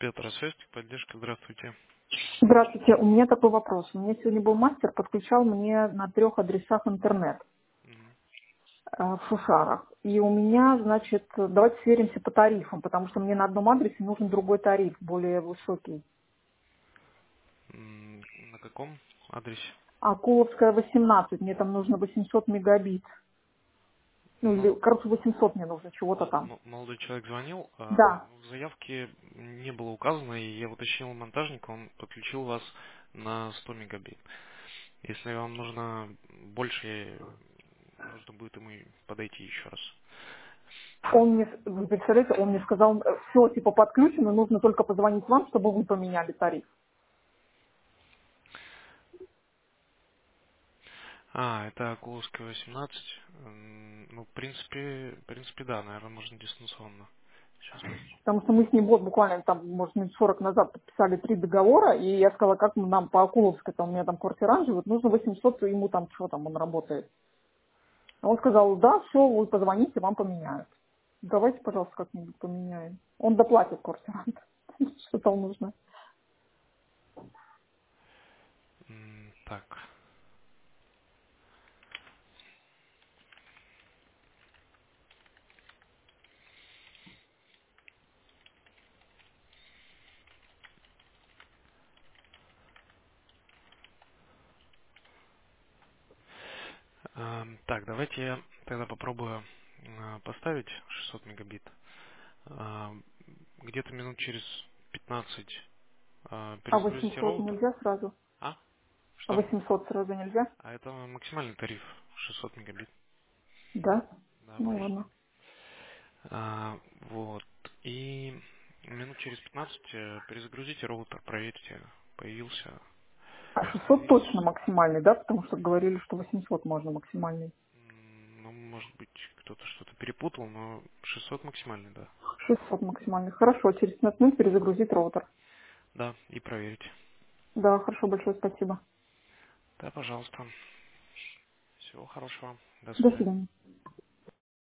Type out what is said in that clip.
Петр, связь, поддержка, здравствуйте. Здравствуйте, у меня такой вопрос. У меня сегодня был мастер, подключал мне на 3 адресах интернет Мгм. в Шушарах. И у меня, значит, давайте сверимся по тарифам, потому что мне на одном адресе нужен другой тариф, более высокий. На каком адресе? Акуловская, 18, мне там нужно 800 мегабит. Ну, Ну, или, короче, 800 мне нужно, чего-то там. молодой человек звонил, Да, в заявке не было указано, и я уточнил у монтажника, он подключил вас на 100 мегабит. Если вам нужно больше, нужно будет ему подойти еще раз. он мне, вы представляете, он мне сказал, все, типа, подключено, нужно только позвонить вам, чтобы вы поменяли тариф. Это Акуловская, 18. Ну, в принципе, да, наверное, можно дистанционно. Сейчас. Потому что мы с ним вот буквально там, может, минут 40 назад подписали 3 договора, и я сказала, как мы нам по Акуловской, там у меня там квартирант живет, нужно 800, ему там, что там, он работает. А он сказал, да, все, вы позвоните, вам поменяют. Давайте, пожалуйста, как-нибудь поменяем. Он доплатит квартирант. Что там нужно? Так. Так, давайте я тогда попробую поставить 600 мегабит. Ам, Где-то минут через 15 А перезагрузите 800 роутер. нельзя сразу? А? А Что? 800 сразу нельзя? А это максимальный тариф 600 мегабит. Да? Да, Ну можно. ладно. Вот. И минут через 15 перезагрузите роутер, проверьте, появился, А 600 появились. точно максимальный, да? Потому что говорили, что 800 можно максимальный. Ну, может быть, кто-то что-то перепутал, но 600 максимальный, да. 600 максимальный. Хорошо, через 15 минут перезагрузить роутер. Да, и проверить. Да, хорошо, большое спасибо. Да, пожалуйста. Всего хорошего. До До свидания. свидания.